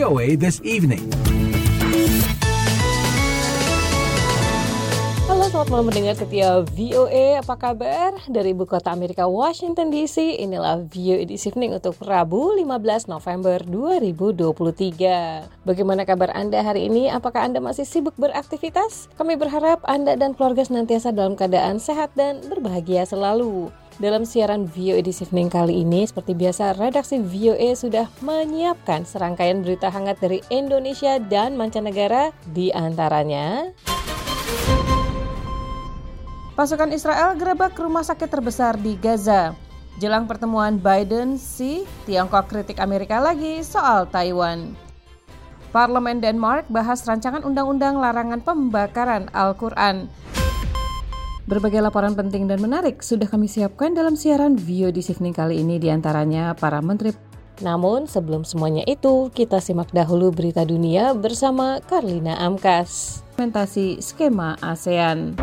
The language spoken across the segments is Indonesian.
VOA This Evening. Halo, selamat malam mendengar setia VOA. Apa kabar? Dari ibu kota Amerika, Washington DC, inilah VOA This Evening untuk Rabu 15 November 2023. Bagaimana kabar Anda hari ini? Apakah Anda masih sibuk beraktivitas? Kami berharap Anda dan keluarga senantiasa dalam keadaan sehat dan berbahagia selalu. Dalam siaran VOA This Evening kali ini, seperti biasa, redaksi VOA sudah menyiapkan serangkaian berita hangat dari Indonesia dan mancanegara, di antaranya pasukan Israel gerebek rumah sakit terbesar di Gaza. Jelang pertemuan Biden-Xi, Tiongkok kritik Amerika lagi soal Taiwan. Parlemen Denmark bahas rancangan undang-undang larangan pembakaran Al-Quran. Berbagai laporan penting dan menarik sudah kami siapkan dalam siaran VOA This Evening kali ini, diantaranya para menteri. Namun sebelum semuanya itu, kita simak dahulu berita dunia bersama Karlina Amkas. Implementasi skema ASEAN.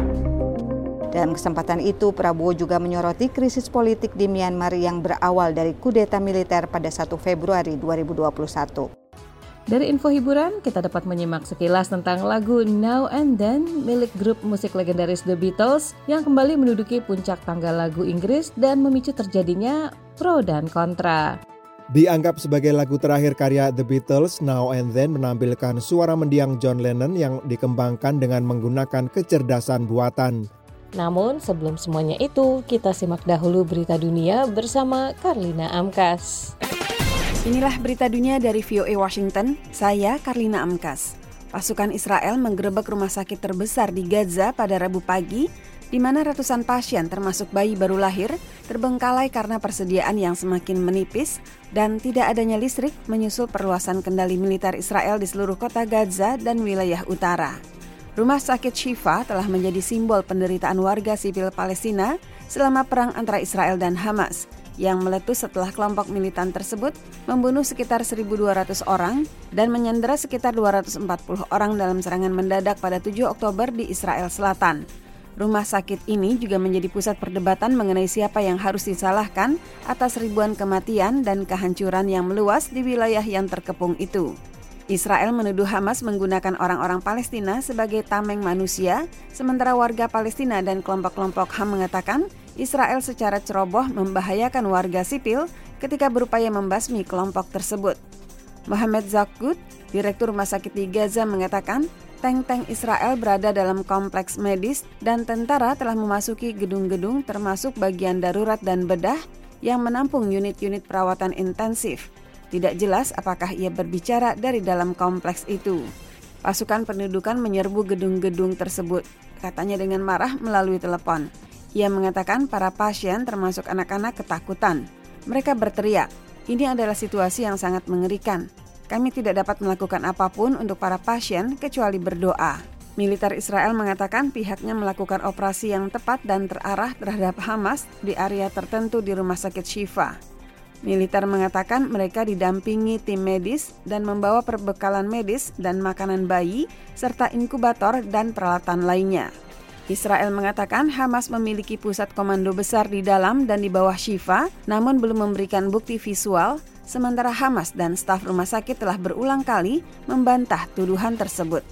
Dalam kesempatan itu, Prabowo juga menyoroti krisis politik di Myanmar yang berawal dari kudeta militer pada 1 Februari 2021. Dari info hiburan, kita dapat menyimak sekilas tentang lagu Now and Then milik grup musik legendaris The Beatles yang kembali menduduki puncak tangga lagu Inggris dan memicu terjadinya pro dan kontra. Dianggap sebagai lagu terakhir karya The Beatles, Now and Then menampilkan suara mendiang John Lennon yang dikembangkan dengan menggunakan kecerdasan buatan. Namun sebelum semuanya itu, kita simak dahulu berita dunia bersama Karlina Amkas. Inilah berita dunia dari VOA Washington, saya Karlina Amkas. Pasukan Israel menggerebek rumah sakit terbesar di Gaza pada Rabu pagi, di mana ratusan pasien termasuk bayi baru lahir terbengkalai karena persediaan yang semakin menipis dan tidak adanya listrik menyusul perluasan kendali militer Israel di seluruh kota Gaza dan wilayah utara. Rumah sakit Shifa telah menjadi simbol penderitaan warga sipil Palestina selama perang antara Israel dan Hamas, yang meletus setelah kelompok militan tersebut membunuh sekitar 1.200 orang dan menyandera sekitar 240 orang dalam serangan mendadak pada 7 Oktober di Israel Selatan. Rumah sakit ini juga menjadi pusat perdebatan mengenai siapa yang harus disalahkan atas ribuan kematian dan kehancuran yang meluas di wilayah yang terkepung itu. Israel menuduh Hamas menggunakan orang-orang Palestina sebagai tameng manusia, sementara warga Palestina dan kelompok-kelompok HAM mengatakan Israel secara ceroboh membahayakan warga sipil ketika berupaya membasmi kelompok tersebut. Mohamed Zakut, Direktur Rumah Sakit di Gaza, mengatakan tank-tank Israel berada dalam kompleks medis dan tentara telah memasuki gedung-gedung termasuk bagian darurat dan bedah yang menampung unit-unit perawatan intensif. Tidak jelas apakah ia berbicara dari dalam kompleks itu. Pasukan pendudukan menyerbu gedung-gedung tersebut, katanya dengan marah melalui telepon. Ia mengatakan para pasien termasuk anak-anak ketakutan. Mereka berteriak, "Ini adalah situasi yang sangat mengerikan. Kami tidak dapat melakukan apapun untuk para pasien kecuali berdoa." Militer Israel mengatakan pihaknya melakukan operasi yang tepat dan terarah terhadap Hamas di area tertentu di rumah sakit Shifa. Militer mengatakan mereka didampingi tim medis dan membawa perbekalan medis dan makanan bayi serta inkubator dan peralatan lainnya. Israel mengatakan Hamas memiliki pusat komando besar di dalam dan di bawah Shifa, namun belum memberikan bukti visual, sementara Hamas dan staf rumah sakit telah berulang kali membantah tuduhan tersebut.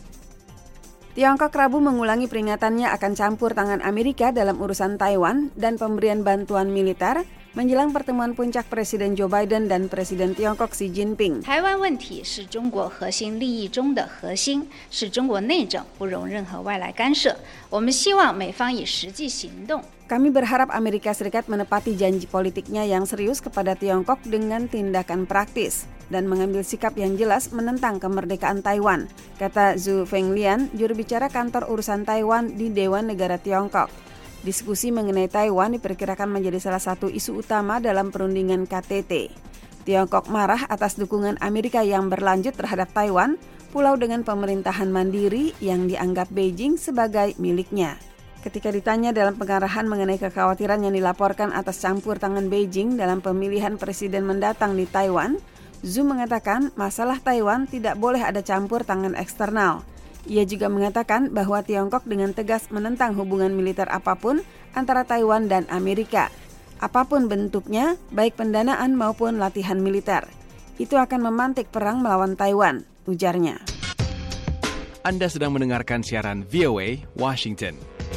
Tiongkok Rabu mengulangi peringatannya akan campur tangan Amerika dalam urusan Taiwan dan pemberian bantuan militer menjelang pertemuan puncak Presiden Joe Biden dan Presiden Tiongkok Xi Jinping. 台湾问题是中国核心利益中的核心，是中国内政，不容任何外来干涉。我们希望美方以实际行动。 Kami berharap Amerika Serikat menepati janji politiknya yang serius kepada Tiongkok dengan tindakan praktis dan mengambil sikap yang jelas menentang kemerdekaan Taiwan, kata Zhu Fenglian, juru bicara kantor urusan Taiwan di Dewan Negara Tiongkok. Diskusi mengenai Taiwan diperkirakan menjadi salah satu isu utama dalam perundingan KTT. Tiongkok marah atas dukungan Amerika yang berlanjut terhadap Taiwan, pulau dengan pemerintahan mandiri yang dianggap Beijing sebagai miliknya. Ketika ditanya dalam pengarahan mengenai kekhawatiran yang dilaporkan atas campur tangan Beijing dalam pemilihan presiden mendatang di Taiwan, Zhu mengatakan masalah Taiwan tidak boleh ada campur tangan eksternal. Ia juga mengatakan bahwa Tiongkok dengan tegas menentang hubungan militer apapun antara Taiwan dan Amerika, apapun bentuknya, baik pendanaan maupun latihan militer. itu akan memantik perang melawan Taiwan, ujarnya. Anda sedang mendengarkan siaran VOA Washington.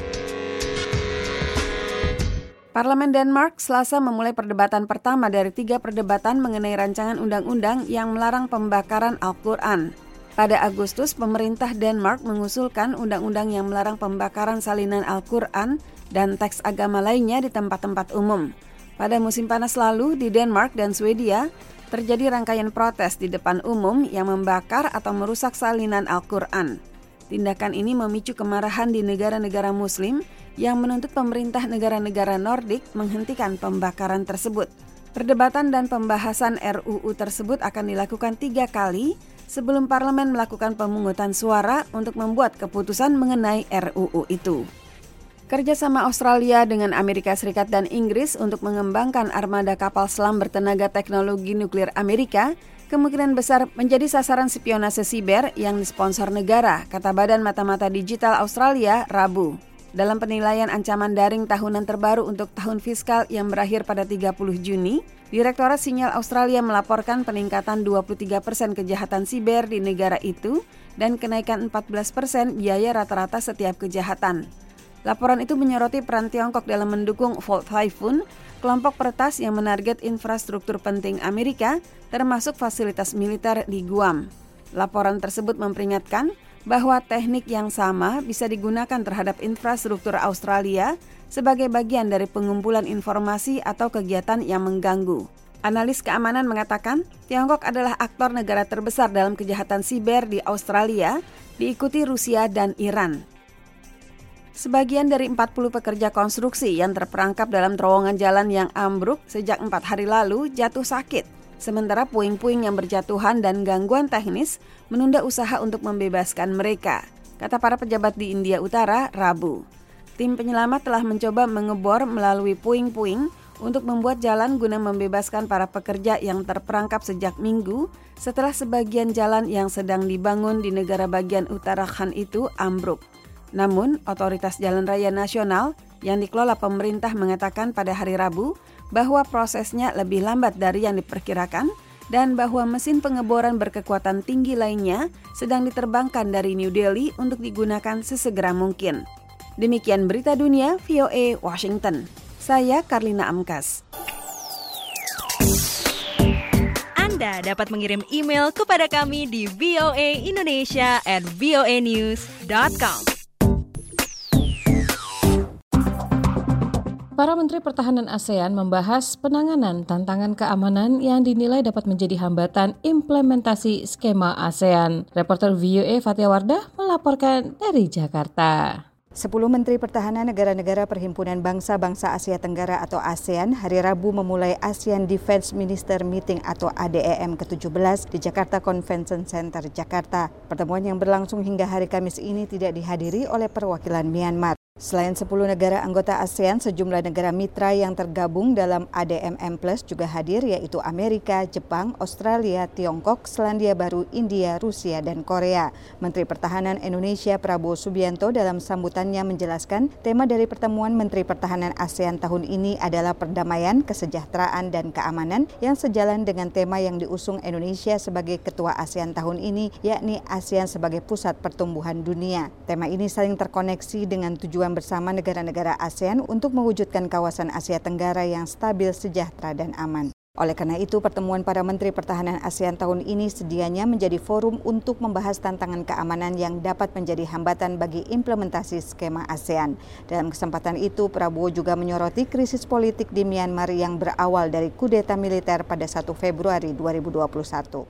Parlemen Denmark Selasa memulai perdebatan pertama dari 3 perdebatan mengenai rancangan undang-undang yang melarang pembakaran Al-Quran. Pada Agustus, pemerintah Denmark mengusulkan undang-undang yang melarang pembakaran salinan Al-Quran dan teks agama lainnya di tempat-tempat umum. Pada musim panas lalu di Denmark dan Swedia, terjadi rangkaian protes di depan umum yang membakar atau merusak salinan Al-Quran. Tindakan ini memicu kemarahan di negara-negara Muslim yang menuntut pemerintah negara-negara Nordik menghentikan pembakaran tersebut. Perdebatan dan pembahasan RUU tersebut akan dilakukan 3 kali sebelum parlemen melakukan pemungutan suara untuk membuat keputusan mengenai RUU itu. Kerjasama Australia dengan Amerika Serikat dan Inggris untuk mengembangkan armada kapal selam bertenaga teknologi nuklir Amerika kemungkinan besar menjadi sasaran spionase siber yang disponsor negara, kata Badan Mata-Mata Digital Australia Rabu. Dalam penilaian ancaman daring tahunan terbaru untuk tahun fiskal yang berakhir pada 30 Juni, Direktorat Sinyal Australia melaporkan peningkatan 23% kejahatan siber di negara itu dan kenaikan 14% biaya rata-rata setiap kejahatan. Laporan itu menyoroti peran Tiongkok dalam mendukung Volt Typhoon, kelompok peretas yang menarget infrastruktur penting Amerika, termasuk fasilitas militer di Guam. Laporan tersebut memperingatkan bahwa teknik yang sama bisa digunakan terhadap infrastruktur Australia sebagai bagian dari pengumpulan informasi atau kegiatan yang mengganggu. Analis keamanan mengatakan, Tiongkok adalah aktor negara terbesar dalam kejahatan siber di Australia, diikuti Rusia dan Iran. Sebagian dari 40 pekerja konstruksi yang terperangkap dalam terowongan jalan yang ambruk sejak 4 hari lalu jatuh sakit. Sementara puing-puing yang berjatuhan dan gangguan teknis menunda usaha untuk membebaskan mereka, kata para pejabat di India Utara Rabu. Tim penyelamat telah mencoba mengebor melalui puing-puing untuk membuat jalan guna membebaskan para pekerja yang terperangkap sejak Minggu setelah sebagian jalan yang sedang dibangun di negara bagian Uttarakhand itu ambruk. Namun, Otoritas Jalan Raya Nasional yang dikelola pemerintah mengatakan pada hari Rabu bahwa prosesnya lebih lambat dari yang diperkirakan dan bahwa mesin pengeboran berkekuatan tinggi lainnya sedang diterbangkan dari New Delhi untuk digunakan sesegera mungkin. Demikian berita dunia VOA Washington. Saya Karlina Amkas. Anda dapat mengirim email kepada kami di voaindonesia@voanews.com. Para Menteri Pertahanan ASEAN membahas penanganan tantangan keamanan yang dinilai dapat menjadi hambatan implementasi skema ASEAN. Reporter VOA Fatia Wardah melaporkan dari Jakarta. 10 Menteri Pertahanan negara-negara Perhimpunan Bangsa-Bangsa Asia Tenggara atau ASEAN hari Rabu memulai ASEAN Defense Minister Meeting atau ADEM ke-17 di Jakarta Convention Center, Jakarta. Pertemuan yang berlangsung hingga hari Kamis ini tidak dihadiri oleh perwakilan Myanmar. Selain 10 negara anggota ASEAN, sejumlah negara mitra yang tergabung dalam ADMM Plus juga hadir, yaitu Amerika, Jepang, Australia, Tiongkok, Selandia Baru, India, Rusia, dan Korea. Menteri Pertahanan Indonesia Prabowo Subianto dalam sambutannya menjelaskan tema dari pertemuan Menteri Pertahanan ASEAN tahun ini adalah perdamaian, kesejahteraan, dan keamanan yang sejalan dengan tema yang diusung Indonesia sebagai Ketua ASEAN tahun ini, yakni ASEAN sebagai pusat pertumbuhan dunia. Tema ini saling terkoneksi dengan tujuan bersama negara-negara ASEAN untuk mewujudkan kawasan Asia Tenggara yang stabil, sejahtera, dan aman. Oleh karena itu, pertemuan para Menteri Pertahanan ASEAN tahun ini sedianya menjadi forum untuk membahas tantangan keamanan yang dapat menjadi hambatan bagi implementasi skema ASEAN. Dalam kesempatan itu, Prabowo juga menyoroti krisis politik di Myanmar yang berawal dari kudeta militer pada 1 Februari 2021.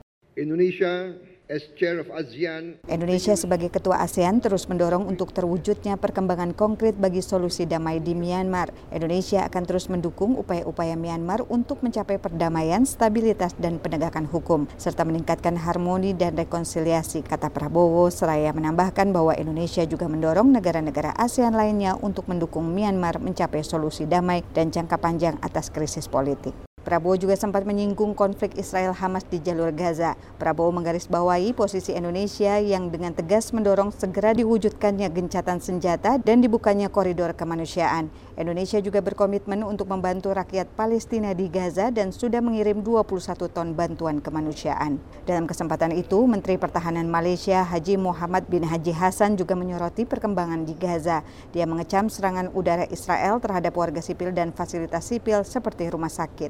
Indonesia sebagai Ketua ASEAN terus mendorong untuk terwujudnya perkembangan konkret bagi solusi damai di Myanmar. Indonesia akan terus mendukung upaya-upaya Myanmar untuk mencapai perdamaian, stabilitas, dan penegakan hukum, serta meningkatkan harmoni dan rekonsiliasi, kata Prabowo, seraya menambahkan bahwa Indonesia juga mendorong negara-negara ASEAN lainnya untuk mendukung Myanmar mencapai solusi damai dan jangka panjang atas krisis politik. Prabowo juga sempat menyinggung konflik Israel-Hamas di jalur Gaza. Prabowo menggarisbawahi posisi Indonesia yang dengan tegas mendorong segera diwujudkannya gencatan senjata dan dibukanya koridor kemanusiaan. Indonesia juga berkomitmen untuk membantu rakyat Palestina di Gaza dan sudah mengirim 21 ton bantuan kemanusiaan. Dalam kesempatan itu, Menteri Pertahanan Malaysia Haji Muhammad bin Haji Hassan juga menyoroti perkembangan di Gaza. Dia mengecam serangan udara Israel terhadap warga sipil dan fasilitas sipil seperti rumah sakit.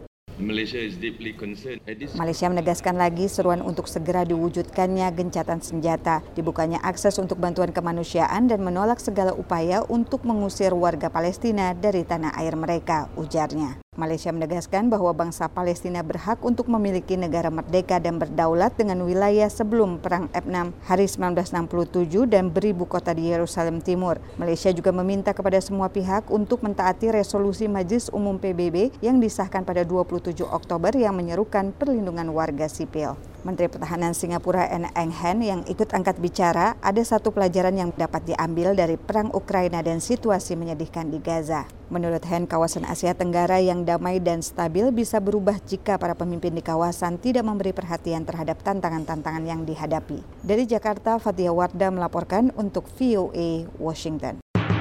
Malaysia menegaskan lagi seruan untuk segera diwujudkannya gencatan senjata, dibukanya akses untuk bantuan kemanusiaan dan menolak segala upaya untuk mengusir warga Palestina dari tanah air mereka, ujarnya. Malaysia menegaskan bahwa bangsa Palestina berhak untuk memiliki negara merdeka dan berdaulat dengan wilayah sebelum Perang F6 hari 1967 dan beribu kota di Yerusalem Timur. Malaysia juga meminta kepada semua pihak untuk mentaati resolusi Majelis Umum PBB yang disahkan pada 27 Oktober yang menyerukan perlindungan warga sipil. Menteri Pertahanan Singapura Eng Hen yang ikut angkat bicara, ada satu pelajaran yang dapat diambil dari perang Ukraina dan situasi menyedihkan di Gaza. Menurut Hen, kawasan Asia Tenggara yang damai dan stabil bisa berubah jika para pemimpin di kawasan tidak memberi perhatian terhadap tantangan-tantangan yang dihadapi. Dari Jakarta, Fathia Wardah melaporkan untuk VOA Washington.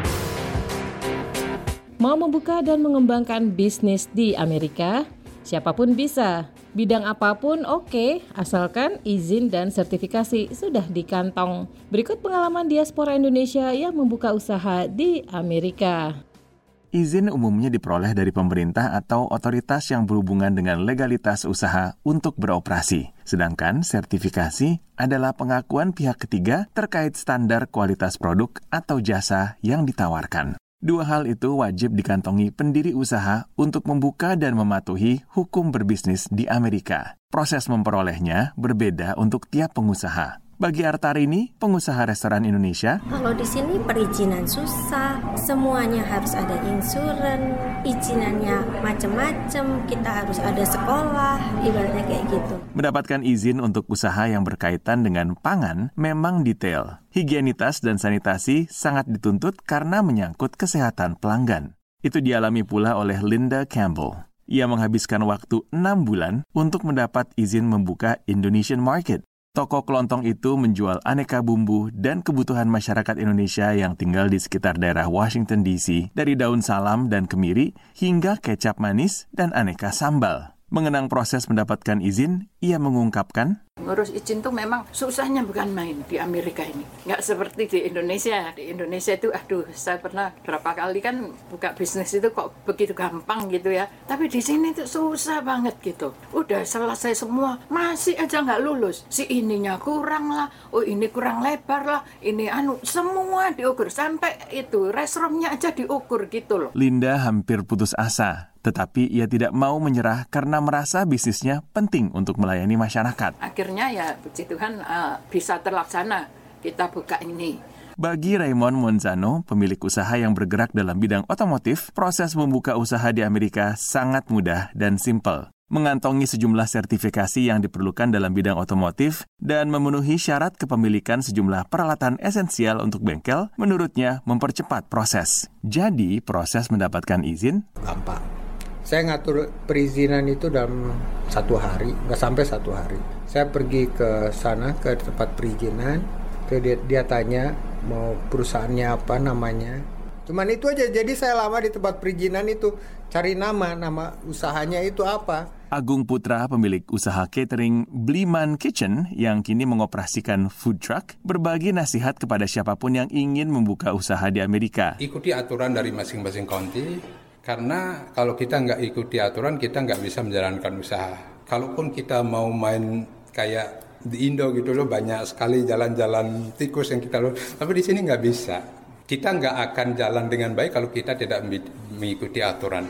Mau membuka dan mengembangkan bisnis di Amerika? Siapapun bisa. Bidang apapun oke, asalkan izin dan sertifikasi sudah di kantong. Berikut pengalaman diaspora Indonesia yang membuka usaha di Amerika. Izin umumnya diperoleh dari pemerintah atau otoritas yang berhubungan dengan legalitas usaha untuk beroperasi. Sedangkan sertifikasi adalah pengakuan pihak ketiga terkait standar kualitas produk atau jasa yang ditawarkan. Dua hal itu wajib dikantongi pendiri usaha untuk membuka dan mematuhi hukum berbisnis di Amerika. Proses memperolehnya berbeda untuk tiap pengusaha. Bagi Artarini, pengusaha restoran Indonesia, kalau di sini perizinan susah, semuanya harus ada insuran, izinannya macam-macam, kita harus ada sekolah, ibaratnya kayak gitu. Mendapatkan izin untuk usaha yang berkaitan dengan pangan memang detail. Higienitas dan sanitasi sangat dituntut karena menyangkut kesehatan pelanggan. Itu dialami pula oleh Linda Campbell. Ia menghabiskan waktu 6 bulan untuk mendapat izin membuka Indonesian Market. Toko kelontong itu menjual aneka bumbu dan kebutuhan masyarakat Indonesia yang tinggal di sekitar daerah Washington DC, dari daun salam dan kemiri hingga kecap manis dan aneka sambal. Mengenang proses mendapatkan izin, ia mengungkapkan, ngurus izin tuh memang susahnya bukan main di Amerika ini. Nggak seperti di Indonesia. Di Indonesia itu, saya pernah berapa kali kan buka bisnis itu kok begitu gampang gitu ya. Tapi di sini tuh susah banget gitu. Udah selesai semua, masih aja nggak lulus. Si ininya kurang lah, ini kurang lebar lah, ini semua diukur. Sampai itu, restromnya aja diukur gitu loh. Linda hampir putus asa. Tetapi ia tidak mau menyerah karena merasa bisnisnya penting untuk melayani masyarakat. Akhirnya ya puji Tuhan bisa terlaksana, kita buka ini. Bagi Raymond Monzano, pemilik usaha yang bergerak dalam bidang otomotif, proses membuka usaha di Amerika sangat mudah dan simpel. Mengantongi sejumlah sertifikasi yang diperlukan dalam bidang otomotif dan memenuhi syarat kepemilikan sejumlah peralatan esensial untuk bengkel, menurutnya mempercepat proses. Jadi, proses mendapatkan izin gampang. Saya ngatur perizinan itu dalam 1 hari, nggak sampai 1 hari. Saya pergi ke sana, ke tempat perizinan, dia tanya mau perusahaannya apa namanya. Cuman itu aja, jadi saya lama di tempat perizinan itu, cari nama usahanya itu apa. Agung Putra, pemilik usaha catering Bliman Kitchen yang kini mengoperasikan food truck, berbagi nasihat kepada siapapun yang ingin membuka usaha di Amerika. Ikuti aturan dari masing-masing county. Karena kalau kita nggak ikuti aturan, kita nggak bisa menjalankan usaha. Kalaupun kita mau main kayak di Indo gitu loh, banyak sekali jalan-jalan tikus yang kita lalu. Tapi di sini nggak bisa. Kita nggak akan jalan dengan baik kalau kita tidak mengikuti aturan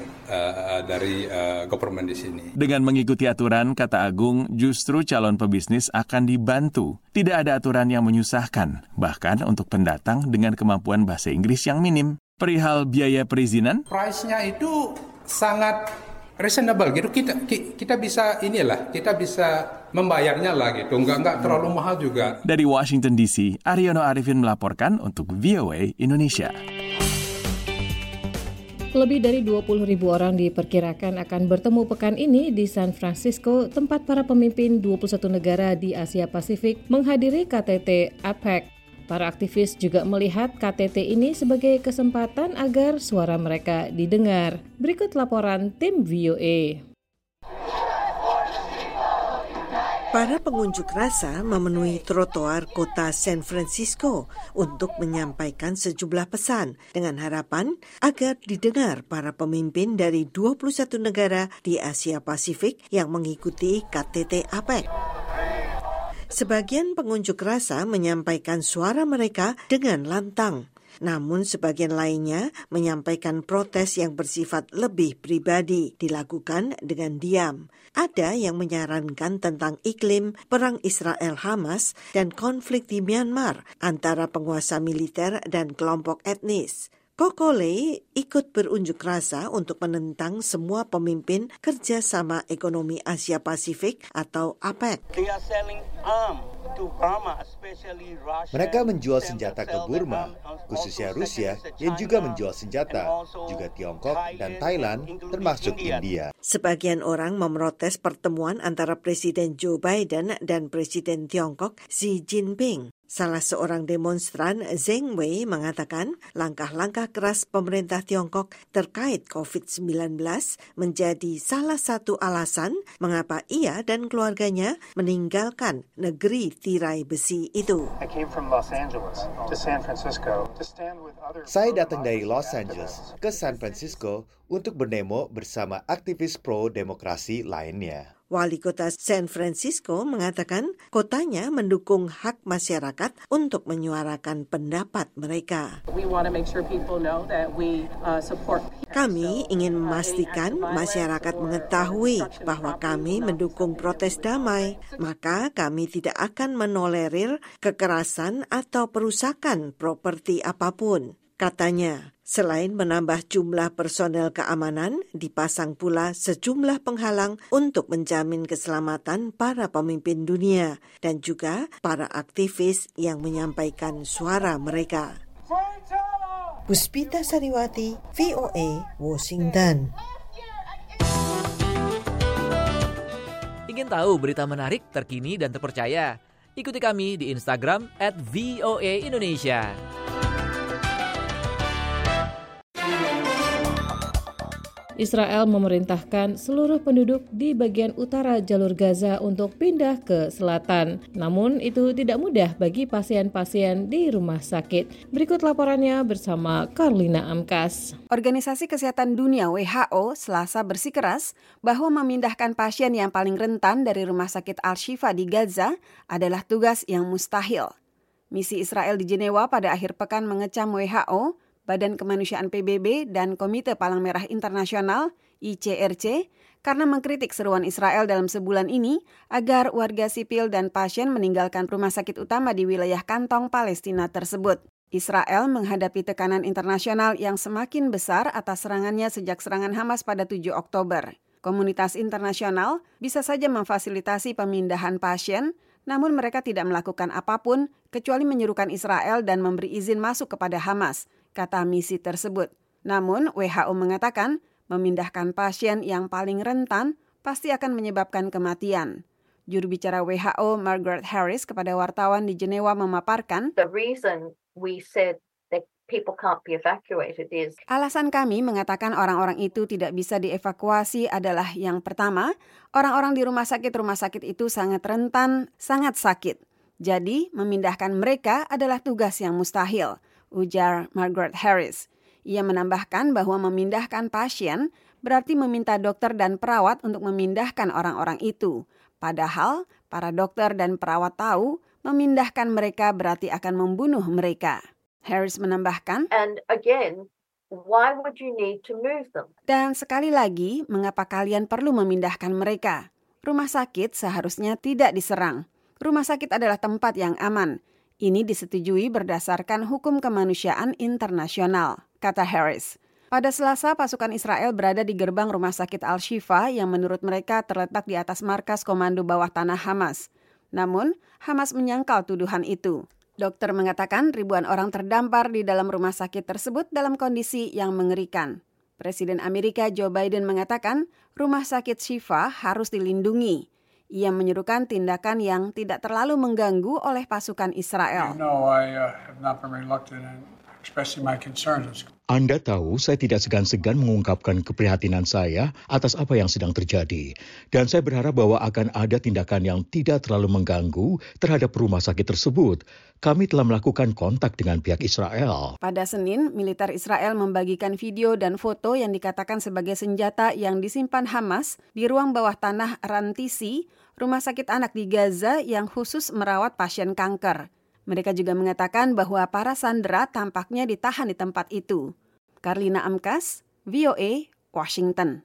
dari government di sini. Dengan mengikuti aturan, kata Agung, justru calon pebisnis akan dibantu. Tidak ada aturan yang menyusahkan, bahkan untuk pendatang dengan kemampuan bahasa Inggris yang minim. Perihal biaya perizinan, price-nya itu sangat reasonable gitu. Kita bisa kita bisa membayarnya lah gitu. Enggak terlalu mahal juga. Dari Washington DC, Aryono Arifin melaporkan untuk VOA Indonesia. Lebih dari 20.000 orang diperkirakan akan bertemu pekan ini di San Francisco, tempat para pemimpin 21 negara di Asia Pasifik menghadiri KTT APEC. Para aktivis juga melihat KTT ini sebagai kesempatan agar suara mereka didengar. Berikut laporan tim VOA. Para pengunjuk rasa memenuhi trotoar kota San Francisco untuk menyampaikan sejumlah pesan dengan harapan agar didengar para pemimpin dari 21 negara di Asia Pasifik yang mengikuti KTT APEC. Sebagian pengunjuk rasa menyampaikan suara mereka dengan lantang, namun sebagian lainnya menyampaikan protes yang bersifat lebih pribadi dilakukan dengan diam. Ada yang menyarankan tentang iklim perang Israel-Hamas dan konflik di Myanmar antara penguasa militer dan kelompok etnis. Kokole ikut berunjuk rasa untuk menentang semua pemimpin kerjasama ekonomi Asia Pasifik atau APEC. Mereka menjual senjata ke Burma, khususnya Rusia, yang juga menjual senjata, juga Tiongkok dan Thailand, termasuk India. Sebagian orang memprotes pertemuan antara Presiden Joe Biden dan Presiden Tiongkok Xi Jinping. Salah seorang demonstran, Zheng Wei, mengatakan langkah-langkah keras pemerintah Tiongkok terkait COVID-19 menjadi salah satu alasan mengapa ia dan keluarganya meninggalkan negeri tirai besi itu. Saya datang dari Los Angeles ke San Francisco untuk berdemo bersama aktivis pro-demokrasi lainnya. Wali kota San Francisco mengatakan kotanya mendukung hak masyarakat untuk menyuarakan pendapat mereka. Kami ingin memastikan masyarakat mengetahui bahwa kami mendukung protes damai, maka kami tidak akan menolerir kekerasan atau perusakan properti apapun, katanya. Selain menambah jumlah personel keamanan, dipasang pula sejumlah penghalang untuk menjamin keselamatan para pemimpin dunia dan juga para aktivis yang menyampaikan suara mereka. Puspita Sariwati, VOA, Washington. Ingin tahu berita menarik, terkini, dan terpercaya? Ikuti kami di Instagram @VOA_Indonesia. Israel memerintahkan seluruh penduduk di bagian utara jalur Gaza untuk pindah ke selatan. Namun itu tidak mudah bagi pasien-pasien di rumah sakit. Berikut laporannya bersama Karlina Amkas. Organisasi Kesehatan Dunia WHO Selasa bersikeras bahwa memindahkan pasien yang paling rentan dari rumah sakit Al-Shifa di Gaza adalah tugas yang mustahil. Misi Israel di Jenewa pada akhir pekan mengecam WHO, Badan Kemanusiaan PBB, dan Komite Palang Merah Internasional ICRC karena mengkritik seruan Israel dalam sebulan ini agar warga sipil dan pasien meninggalkan rumah sakit utama di wilayah kantong Palestina tersebut. Israel menghadapi tekanan internasional yang semakin besar atas serangannya sejak serangan Hamas pada 7 Oktober. Komunitas internasional bisa saja memfasilitasi pemindahan pasien, namun mereka tidak melakukan apapun kecuali menyerukan Israel dan memberi izin masuk kepada Hamas, kata misi tersebut. Namun, WHO mengatakan memindahkan pasien yang paling rentan pasti akan menyebabkan kematian. Juru bicara WHO Margaret Harris kepada wartawan di Jenewa memaparkan, alasan kami mengatakan orang-orang itu tidak bisa dievakuasi adalah yang pertama, orang-orang di rumah sakit itu sangat rentan, sangat sakit. Jadi, memindahkan mereka adalah tugas yang mustahil, ujar Margaret Harris. Ia menambahkan bahwa memindahkan pasien berarti meminta dokter dan perawat untuk memindahkan orang-orang itu. Padahal, para dokter dan perawat tahu memindahkan mereka berarti akan membunuh mereka. Harris menambahkan, dan sekali lagi, mengapa kalian perlu memindahkan mereka? Rumah sakit seharusnya tidak diserang. Rumah sakit adalah tempat yang aman. Ini disetujui berdasarkan hukum kemanusiaan internasional, kata Harris. Pada Selasa, pasukan Israel berada di gerbang rumah sakit Al-Shifa yang menurut mereka terletak di atas markas komando bawah tanah Hamas. Namun, Hamas menyangkal tuduhan itu. Dokter mengatakan ribuan orang terdampar di dalam rumah sakit tersebut dalam kondisi yang mengerikan. Presiden Amerika Joe Biden mengatakan rumah sakit Shifa harus dilindungi. Ia menyerukan tindakan yang tidak terlalu mengganggu oleh pasukan Israel. Anda tahu, saya tidak segan-segan mengungkapkan keprihatinan saya atas apa yang sedang terjadi. Dan saya berharap bahwa akan ada tindakan yang tidak terlalu mengganggu terhadap rumah sakit tersebut. Kami telah melakukan kontak dengan pihak Israel. Pada Senin, militer Israel membagikan video dan foto yang dikatakan sebagai senjata yang disimpan Hamas di ruang bawah tanah Rantisi, rumah sakit anak di Gaza yang khusus merawat pasien kanker. Mereka juga mengatakan bahwa para sandera tampaknya ditahan di tempat itu. Karlina Amkas, VOA, Washington.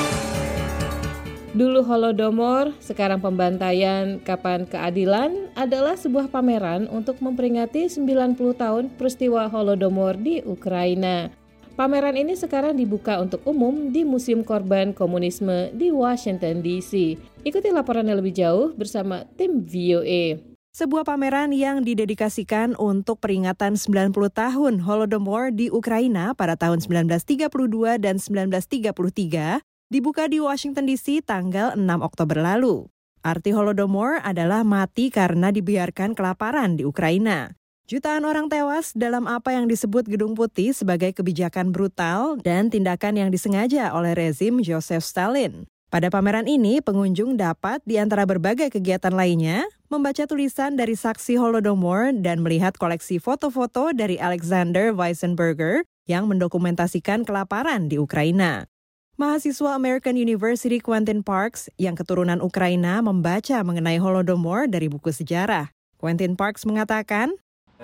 Dulu Holodomor, sekarang pembantaian, kapan keadilan adalah sebuah pameran untuk memperingati 90 tahun peristiwa Holodomor di Ukraina. Pameran ini sekarang dibuka untuk umum di Museum Korban Komunisme di Washington, D.C. Ikuti laporannya lebih jauh bersama tim VOA. Sebuah pameran yang didedikasikan untuk peringatan 90 tahun Holodomor di Ukraina pada tahun 1932 dan 1933 dibuka di Washington DC tanggal 6 Oktober lalu. Arti Holodomor adalah mati karena dibiarkan kelaparan di Ukraina. Jutaan orang tewas dalam apa yang disebut Gedung Putih sebagai kebijakan brutal dan tindakan yang disengaja oleh rezim Joseph Stalin. Pada pameran ini, pengunjung dapat di antara berbagai kegiatan lainnya, membaca tulisan dari saksi Holodomor dan melihat koleksi foto-foto dari Alexander Weissenberger yang mendokumentasikan kelaparan di Ukraina. Mahasiswa American University Quentin Parks yang keturunan Ukraina membaca mengenai Holodomor dari buku sejarah. Quentin Parks mengatakan,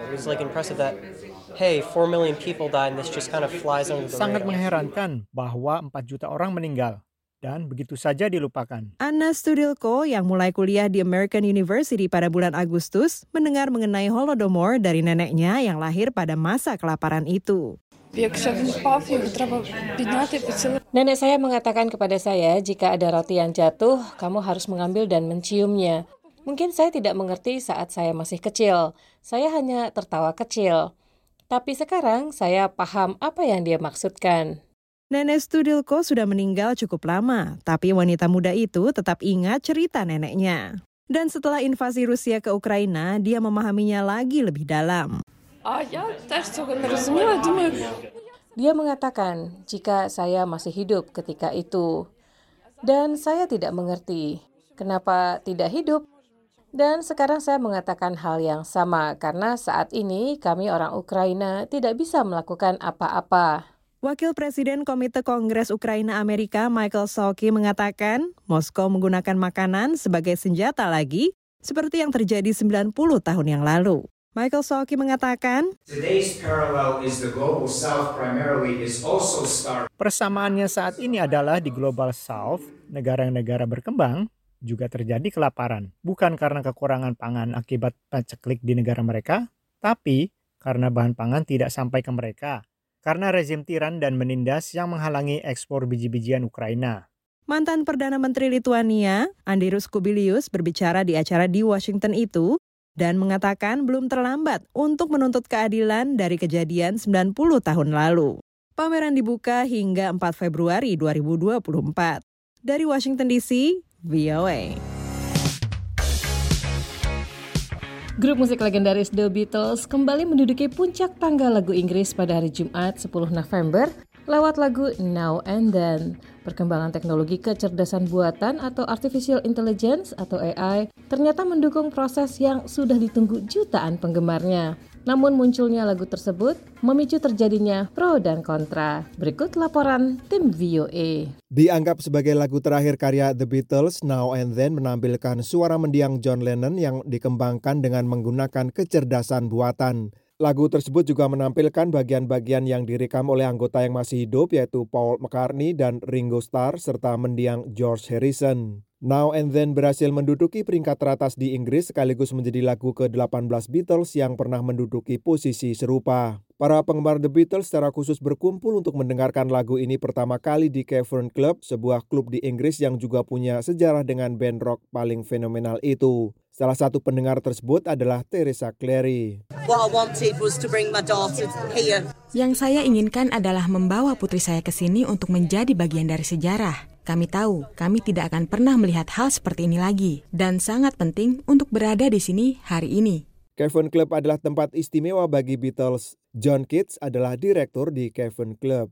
sangat mengherankan bahwa 4 juta orang meninggal. Dan begitu saja dilupakan. Anna Studilko yang mulai kuliah di American University pada bulan Agustus mendengar mengenai Holodomor dari neneknya yang lahir pada masa kelaparan itu. Nenek saya mengatakan kepada saya, jika ada roti yang jatuh, kamu harus mengambil dan menciumnya. Mungkin saya tidak mengerti saat saya masih kecil. Saya hanya tertawa kecil. Tapi sekarang saya paham apa yang dia maksudkan. Nenek Studilko sudah meninggal cukup lama, tapi wanita muda itu tetap ingat cerita neneknya. Dan setelah invasi Rusia ke Ukraina, dia memahaminya lagi lebih dalam. Dia mengatakan, jika saya masih hidup ketika itu, dan saya tidak mengerti kenapa tidak hidup. Dan sekarang saya mengatakan hal yang sama, karena saat ini kami orang Ukraina tidak bisa melakukan apa-apa. Wakil Presiden Komite Kongres Ukraina Amerika Michael Salke mengatakan Moskow menggunakan makanan sebagai senjata lagi seperti yang terjadi 90 tahun yang lalu. Michael Salke mengatakan, persamaannya saat ini adalah di Global South, negara-negara berkembang juga terjadi kelaparan. Bukan karena kekurangan pangan akibat paceklik di negara mereka, tapi karena bahan pangan tidak sampai ke mereka. Karena rezim tiran dan menindas yang menghalangi ekspor biji-bijian Ukraina. Mantan Perdana Menteri Lituania, Andrius Kubilius, berbicara di acara di Washington itu dan mengatakan belum terlambat untuk menuntut keadilan dari kejadian 90 tahun lalu. Pameran dibuka hingga 4 Februari 2024. Dari Washington DC, VOA. Grup musik legendaris The Beatles kembali menduduki puncak tangga lagu Inggris pada hari Jumat 10 November lewat lagu Now and Then. Perkembangan teknologi kecerdasan buatan atau Artificial Intelligence atau AI ternyata mendukung proses yang sudah ditunggu jutaan penggemarnya. Namun munculnya lagu tersebut memicu terjadinya pro dan kontra. Berikut laporan tim VOA. Dianggap sebagai lagu terakhir karya The Beatles, Now and Then menampilkan suara mendiang John Lennon yang dikembangkan dengan menggunakan kecerdasan buatan. Lagu tersebut juga menampilkan bagian-bagian yang direkam oleh anggota yang masih hidup yaitu Paul McCartney dan Ringo Starr serta mendiang George Harrison. Now and Then berhasil menduduki peringkat teratas di Inggris sekaligus menjadi lagu ke-18 Beatles yang pernah menduduki posisi serupa. Para penggemar The Beatles secara khusus berkumpul untuk mendengarkan lagu ini pertama kali di Cavern Club, sebuah klub di Inggris yang juga punya sejarah dengan band rock paling fenomenal itu. Salah satu pendengar tersebut adalah Teresa Clary. Yang saya inginkan adalah membawa putri saya ke sini untuk menjadi bagian dari sejarah. Kami tahu, kami tidak akan pernah melihat hal seperti ini lagi. Dan sangat penting untuk berada di sini hari ini. Cavern Club adalah tempat istimewa bagi Beatles. John Keats adalah direktur di Cavern Club.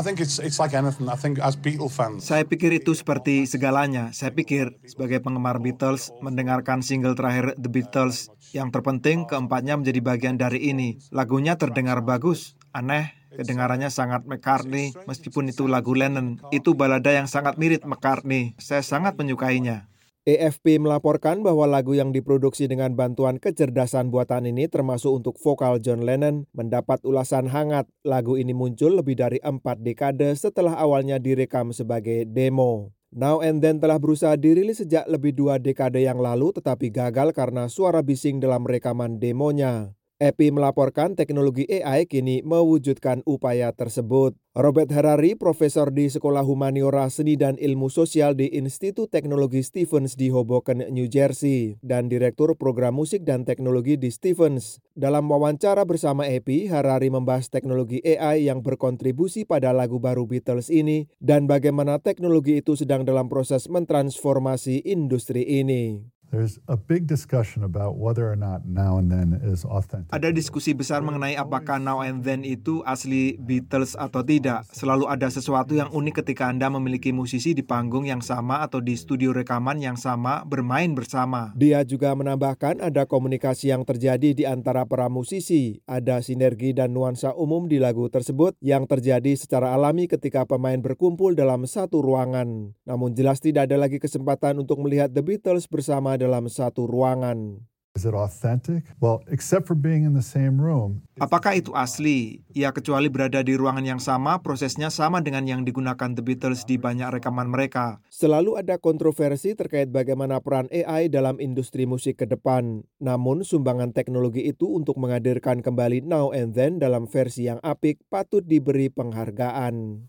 Saya pikir itu seperti segalanya. Saya pikir sebagai penggemar Beatles, mendengarkan single terakhir The Beatles, yang terpenting keempatnya menjadi bagian dari ini. Lagunya terdengar bagus, aneh, kedengarannya sangat McCartney, meskipun itu lagu Lennon. Itu balada yang sangat mirip McCartney. Saya sangat menyukainya. AFP melaporkan bahwa lagu yang diproduksi dengan bantuan kecerdasan buatan ini termasuk untuk vokal John Lennon mendapat ulasan hangat. Lagu ini muncul lebih dari 4 dekade setelah awalnya direkam sebagai demo. Now and Then telah berusaha dirilis sejak lebih 2 dekade yang lalu tetapi gagal karena suara bising dalam rekaman demonya. AP melaporkan teknologi AI kini mewujudkan upaya tersebut. Robert Harari, profesor di Sekolah Humaniora Seni dan Ilmu Sosial di Institut Teknologi Stevens di Hoboken, New Jersey, dan Direktur Program Musik dan Teknologi di Stevens. Dalam wawancara bersama AP, Harari membahas teknologi AI yang berkontribusi pada lagu baru Beatles ini dan bagaimana teknologi itu sedang dalam proses mentransformasi industri ini. There's a big discussion about whether or not Now and Then is authentic. Ada diskusi besar mengenai apakah Now and Then itu asli Beatles atau tidak. Selalu ada sesuatu yang unik ketika Anda memiliki musisi di panggung yang sama atau di studio rekaman yang sama bermain bersama. Dia juga menambahkan ada komunikasi yang terjadi di antara para musisi. Ada sinergi dan nuansa umum di lagu tersebut yang terjadi secara alami ketika pemain berkumpul dalam satu ruangan. Namun jelas tidak ada lagi kesempatan untuk melihat The Beatles bersama dalam satu ruangan. Is it authentic? Well, except for being in the same room. Apakah itu asli? Ya, kecuali berada di ruangan yang sama, prosesnya sama dengan yang digunakan The Beatles di banyak rekaman mereka. Selalu ada kontroversi terkait bagaimana peran AI dalam industri musik ke depan. Namun, sumbangan teknologi itu untuk menghadirkan kembali Now and Then dalam versi yang apik patut diberi penghargaan.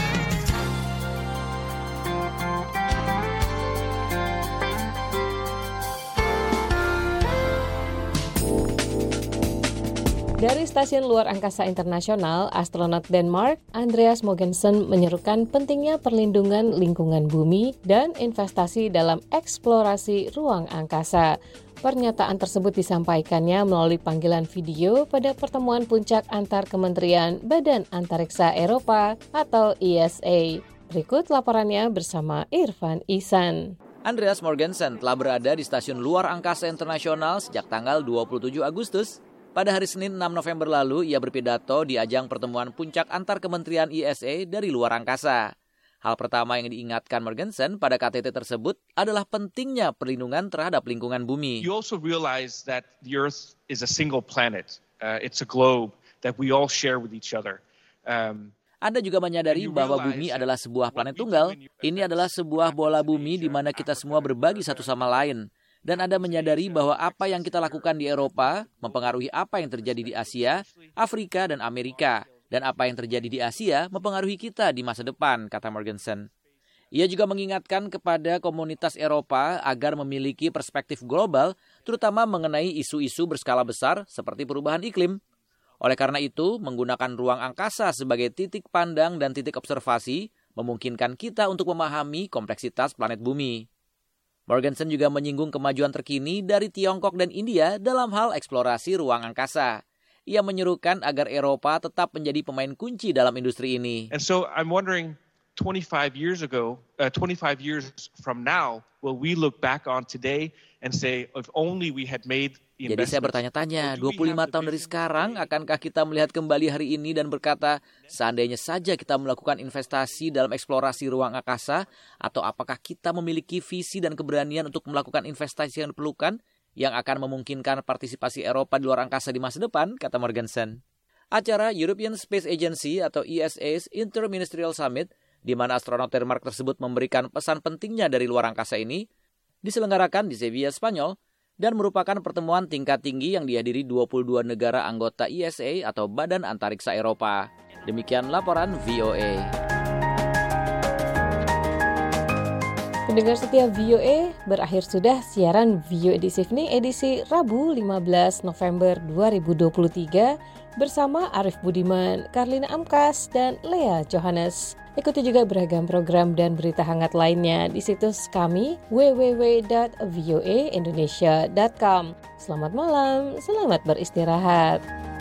Dari Stasiun Luar Angkasa Internasional, astronot Denmark, Andreas Mogensen menyerukan pentingnya perlindungan lingkungan bumi dan investasi dalam eksplorasi ruang angkasa. Pernyataan tersebut disampaikannya melalui panggilan video pada pertemuan puncak antar kementerian Badan Antariksa Eropa atau ESA. Berikut laporannya bersama Irfan Ihsan. Andreas Mogensen telah berada di Stasiun Luar Angkasa Internasional sejak tanggal 27 Agustus. Pada hari Senin 6 November lalu, ia berpidato di ajang pertemuan puncak antar kementerian ESA dari luar angkasa. Hal pertama yang diingatkan Mogensen pada KTT tersebut adalah pentingnya perlindungan terhadap lingkungan bumi. You also realize that the Earth is a single planet. It's a globe that we all share with each other. Anda juga menyadari bahwa bumi adalah sebuah planet tunggal. Ini adalah sebuah bola bumi di mana kita semua berbagi satu sama lain. Dan Anda menyadari bahwa apa yang kita lakukan di Eropa mempengaruhi apa yang terjadi di Asia, Afrika, dan Amerika. Dan apa yang terjadi di Asia mempengaruhi kita di masa depan, kata Mogensen. Ia juga mengingatkan kepada komunitas Eropa agar memiliki perspektif global, terutama mengenai isu-isu berskala besar seperti perubahan iklim. Oleh karena itu, menggunakan ruang angkasa sebagai titik pandang dan titik observasi memungkinkan kita untuk memahami kompleksitas planet bumi. Mogensen juga menyinggung kemajuan terkini dari Tiongkok dan India dalam hal eksplorasi ruang angkasa. Ia menyerukan agar Eropa tetap menjadi pemain kunci dalam industri ini. And so I'm wondering 25 years from now, will we look back on today and say if only we had made. Jadi saya bertanya-tanya, 25 tahun dari sekarang, akankah kita melihat kembali hari ini dan berkata, seandainya saja kita melakukan investasi dalam eksplorasi ruang angkasa, atau apakah kita memiliki visi dan keberanian untuk melakukan investasi yang diperlukan, yang akan memungkinkan partisipasi Eropa di luar angkasa di masa depan, kata Mogensen. Acara European Space Agency atau ESA's Interministerial Summit, di mana astronot Denmark tersebut memberikan pesan pentingnya dari luar angkasa ini, diselenggarakan di Sevilla, Spanyol, dan merupakan pertemuan tingkat tinggi yang dihadiri 22 negara anggota ESA atau Badan Antariksa Eropa. Demikian laporan VOA. Pendengar setia VOA, berakhir sudah siaran VOA Edisi ini edisi Rabu 15 November 2023 bersama Arif Budiman, Karlina Amkas, dan Lea Johannes. Ikuti juga beragam program dan berita hangat lainnya di situs kami www.voaindonesia.com. Selamat malam, selamat beristirahat.